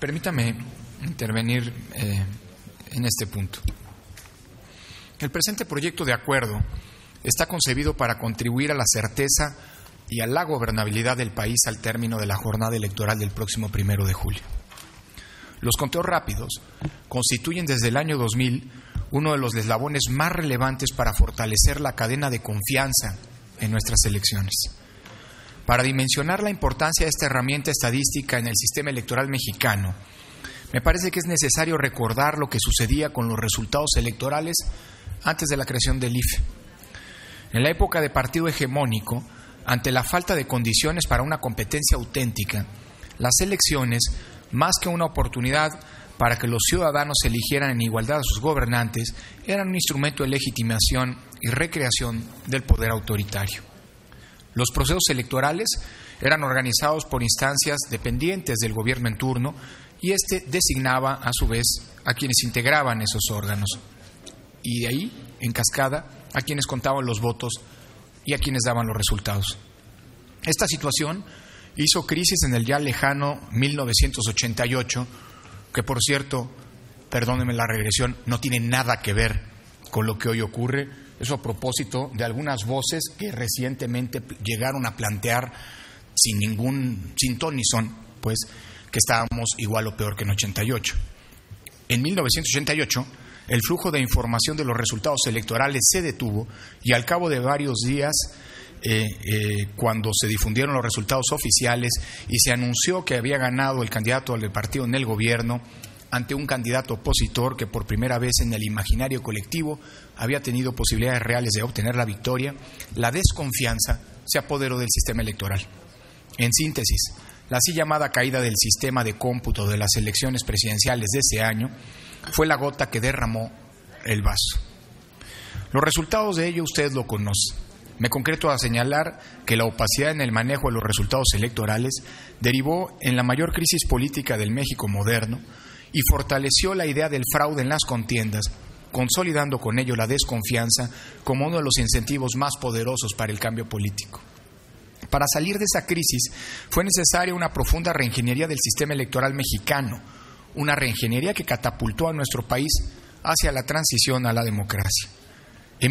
Permítame intervenir en este punto. El presente proyecto de acuerdo está concebido para contribuir a la certeza y a la gobernabilidad del país al término de la jornada electoral del próximo 1 de julio. Los conteos rápidos constituyen desde el año 2000 uno de los eslabones más relevantes para fortalecer la cadena de confianza en nuestras elecciones. Para dimensionar la importancia de esta herramienta estadística en el sistema electoral mexicano, me parece que es necesario recordar lo que sucedía con los resultados electorales antes de la creación del IFE. En la época de partido hegemónico, ante la falta de condiciones para una competencia auténtica, las elecciones, más que una oportunidad para que los ciudadanos eligieran en igualdad a sus gobernantes, eran un instrumento de legitimación y recreación del poder autoritario. Los procesos electorales eran organizados por instancias dependientes del gobierno en turno y éste designaba a su vez a quienes integraban esos órganos y de ahí, en cascada, a quienes contaban los votos y a quienes daban los resultados. Esta situación hizo crisis en el ya lejano 1988, que por cierto, perdónenme la regresión, no tiene nada que ver con lo que hoy ocurre. Eso a propósito de algunas voces que recientemente llegaron a plantear sin ton ni son, pues, que estábamos igual o peor que en 88. En 1988, el flujo de información de los resultados electorales se detuvo y al cabo de varios días, cuando se difundieron los resultados oficiales y se anunció que había ganado el candidato del partido en el gobierno ante un candidato opositor que por primera vez en el imaginario colectivo había tenido posibilidades reales de obtener la victoria, la desconfianza se apoderó del sistema electoral. En síntesis, la así llamada caída del sistema de cómputo de las elecciones presidenciales de ese año fue la gota que derramó el vaso. Los resultados de ello ustedes lo conocen. Me concreto a señalar que la opacidad en el manejo de los resultados electorales derivó en la mayor crisis política del México moderno y fortaleció la idea del fraude en las contiendas, consolidando con ello la desconfianza como uno de los incentivos más poderosos para el cambio político. Para salir de esa crisis fue necesaria una profunda reingeniería del sistema electoral mexicano, una reingeniería que catapultó a nuestro país hacia la transición a la democracia. En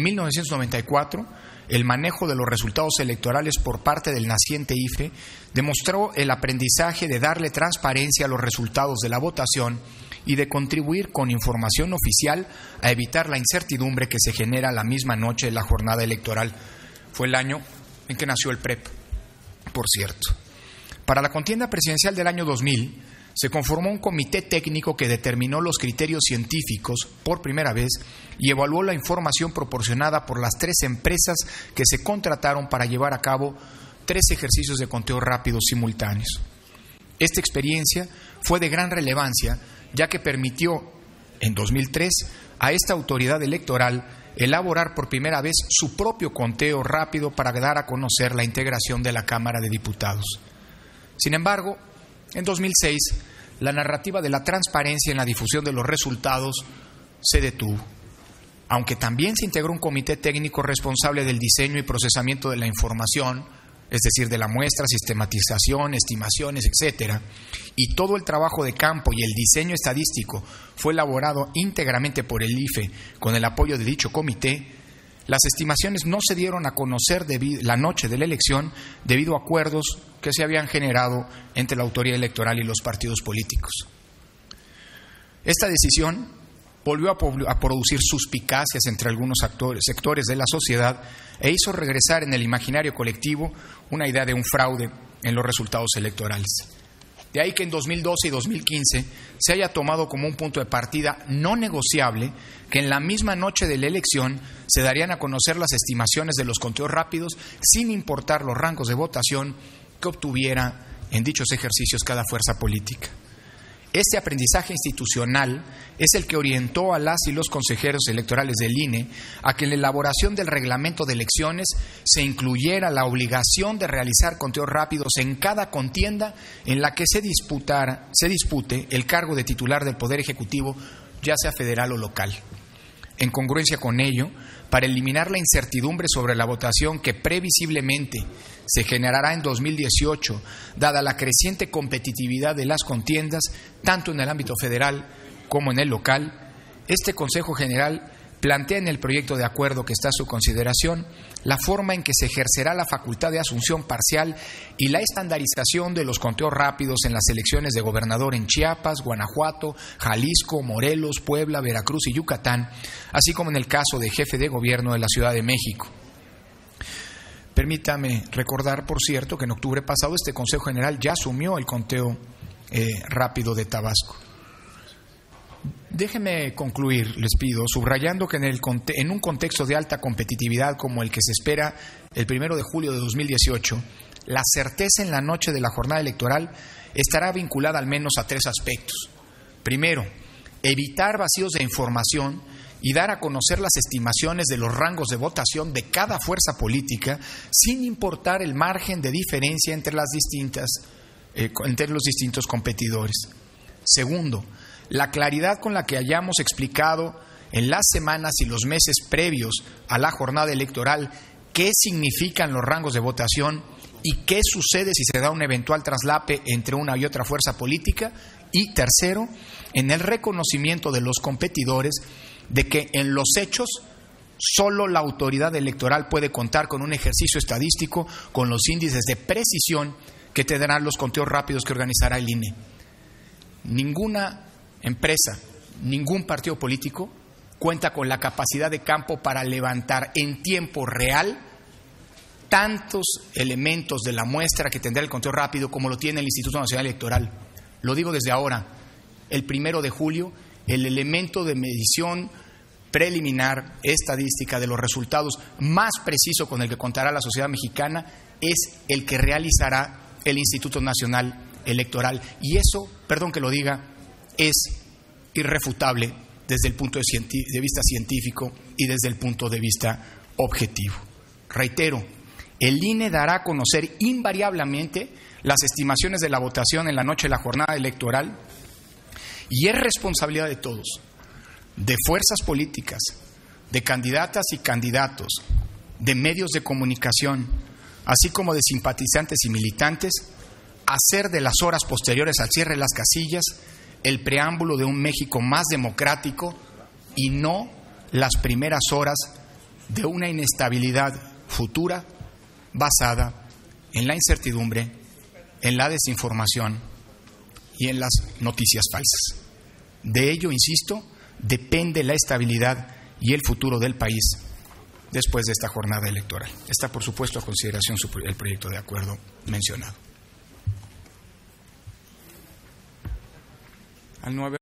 1994, el manejo de los resultados electorales por parte del naciente IFE demostró el aprendizaje de darle transparencia a los resultados de la votación y de contribuir con información oficial a evitar la incertidumbre que se genera la misma noche de la jornada electoral. Fue el año en que nació el PREP, por cierto. Para la contienda presidencial del año 2000, se conformó un comité técnico que determinó los criterios científicos por primera vez y evaluó la información proporcionada por las 3 empresas que se contrataron para llevar a cabo 3 ejercicios de conteo rápido simultáneos. Esta experiencia fue de gran relevancia, ya que permitió, en 2003, a esta autoridad electoral elaborar por primera vez su propio conteo rápido para dar a conocer la integración de la Cámara de Diputados. Sin embargo, en 2006, la narrativa de la transparencia en la difusión de los resultados se detuvo, aunque también se integró un comité técnico responsable del diseño y procesamiento de la información, es decir, de la muestra, sistematización, estimaciones, etcétera, y todo el trabajo de campo y el diseño estadístico fue elaborado íntegramente por el IFE con el apoyo de dicho comité. Las estimaciones no se dieron a conocer la noche de la elección debido a acuerdos que se habían generado entre la autoridad electoral y los partidos políticos. Esta decisión volvió a producir suspicacias entre algunos sectores de la sociedad e hizo regresar en el imaginario colectivo una idea de un fraude en los resultados electorales. De ahí que en 2012 y 2015 se haya tomado como un punto de partida no negociable que en la misma noche de la elección se darían a conocer las estimaciones de los conteos rápidos sin importar los rangos de votación que obtuviera en dichos ejercicios cada fuerza política. Este aprendizaje institucional es el que orientó a las y los consejeros electorales del INE a que en la elaboración del reglamento de elecciones se incluyera la obligación de realizar conteos rápidos en cada contienda en la que se dispute el cargo de titular del Poder Ejecutivo, ya sea federal o local. En congruencia con ello, para eliminar la incertidumbre sobre la votación que previsiblemente se generará en 2018, dada la creciente competitividad de las contiendas, tanto en el ámbito federal como en el local. Este Consejo General plantea en el proyecto de acuerdo que está a su consideración la forma en que se ejercerá la facultad de asunción parcial y la estandarización de los conteos rápidos en las elecciones de gobernador en Chiapas, Guanajuato, Jalisco, Morelos, Puebla, Veracruz y Yucatán, así como en el caso de jefe de gobierno de la Ciudad de México. Permítame recordar, por cierto, que en octubre pasado este Consejo General ya asumió el conteo rápido de Tabasco. Déjenme concluir, les pido, subrayando que en un contexto de alta competitividad como el que se espera el 1 de julio de 2018, la certeza en la noche de la jornada electoral estará vinculada al menos a 3 aspectos. Primero, evitar vacíos de información y dar a conocer las estimaciones de los rangos de votación de cada fuerza política, sin importar el margen de diferencia entre los distintos competidores. Segundo, la claridad con la que hayamos explicado en las semanas y los meses previos a la jornada electoral qué significan los rangos de votación y qué sucede si se da un eventual traslape entre una y otra fuerza política. Y tercero, en el reconocimiento de los competidores de que en los hechos solo la autoridad electoral puede contar con un ejercicio estadístico con los índices de precisión que tendrán los conteos rápidos que organizará el INE. Ninguna empresa, ningún partido político cuenta con la capacidad de campo para levantar en tiempo real tantos elementos de la muestra que tendrá el conteo rápido como lo tiene el Instituto Nacional Electoral. Lo digo desde ahora, el 1 de julio, el elemento de medición preliminar, estadística de los resultados más preciso con el que contará la sociedad mexicana es el que realizará el Instituto Nacional Electoral. Y eso, perdón que lo diga, es irrefutable desde el punto de vista científico y desde el punto de vista objetivo. Reitero, el INE dará a conocer invariablemente las estimaciones de la votación en la noche de la jornada electoral y es responsabilidad de todos, de fuerzas políticas, de candidatas y candidatos, de medios de comunicación, así como de simpatizantes y militantes, hacer de las horas posteriores al cierre de las casillas el preámbulo de un México más democrático y no las primeras horas de una inestabilidad futura basada en la incertidumbre, en la desinformación y en las noticias falsas. De ello, insisto, depende la estabilidad y el futuro del país después de esta jornada electoral. Está, por supuesto, a consideración el proyecto de acuerdo mencionado. Al 9.